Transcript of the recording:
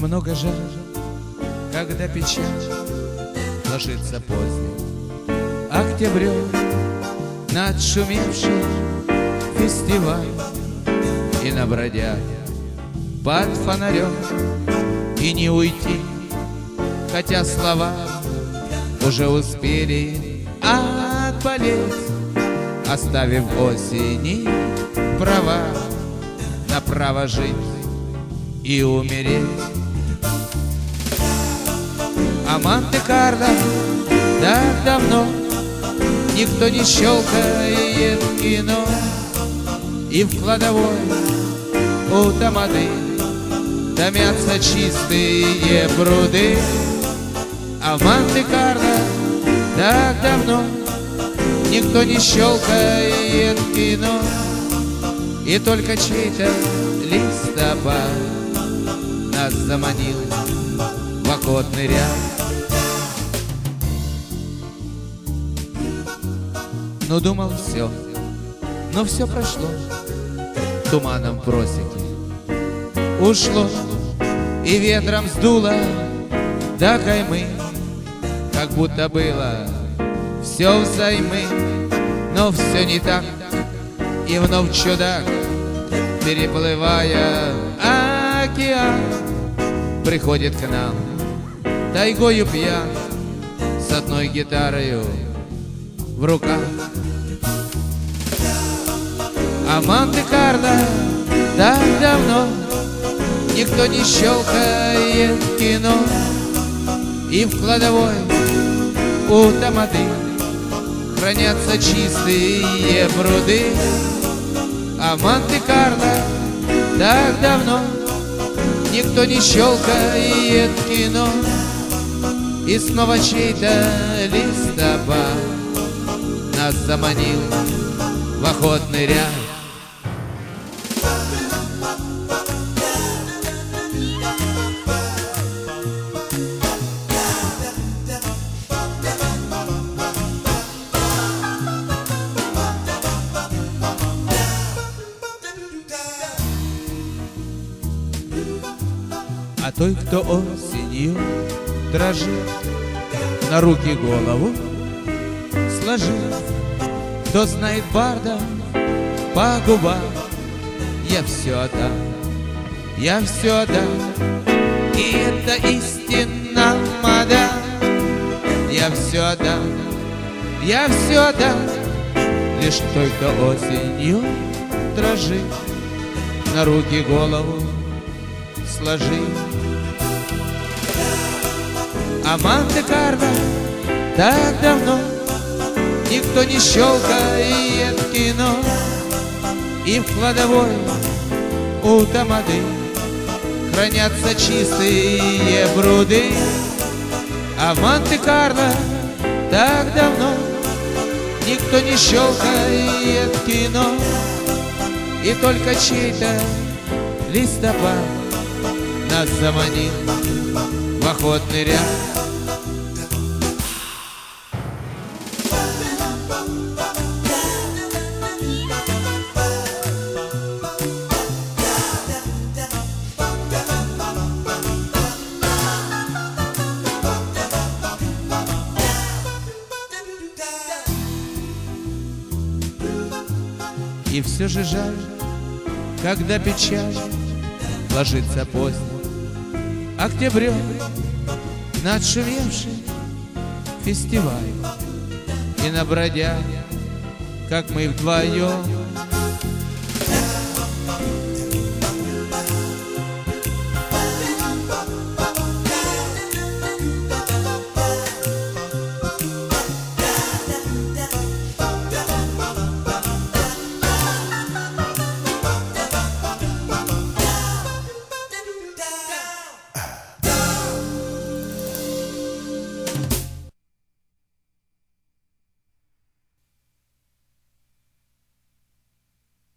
Немного жаль, когда печаль ложится поздним октябрем на отшумевший фестиваль, и на бродяг под фонарем, и не уйти, хотя слова уже успели отболеть, оставив осени права на право жить и умереть. А Монте-Карло так давно никто не щелкает кино, и в кладовой у тамады томятся чистые пруды. А в Монте-Карло так давно никто не щелкает кино, и только чей-то листопад нас заманил в охотный ряд. Ну, думал, все, но все прошло, туманом просеки ушло, и ветром сдуло до каймы, как будто было все взаймы. Но все не так, и вновь чудак, переплывая океан, приходит к нам тайгою пьян с одной гитарою в руках. А Монте-Карло так давно никто не щелкает кино, и в кладовой у тамады хранятся чистые пруды. А Монте-Карло так давно никто не щелкает кино, и снова чей-то листопад нас заманил в охотный ряд. А той, кто осенью дрожит, на руки голову сложил, кто знает барда по губам, я все отдам, я все отдам, и это истина, мадам. Я все отдам, я все отдам, лишь той, кто осенью дрожит, на руки голову сложи. А Монте-Карло так давно никто не щелкает кино, и в кладовой у тамады хранятся чистые пруды. А в Монте-Карло так давно никто не щелкает кино, и только чей-то листопад нас заманил в охотный ряд. И все же жаль, когда печаль ложится поздно октябрем на отшумевший фестиваль, и на бродяг, как мы вдвоем,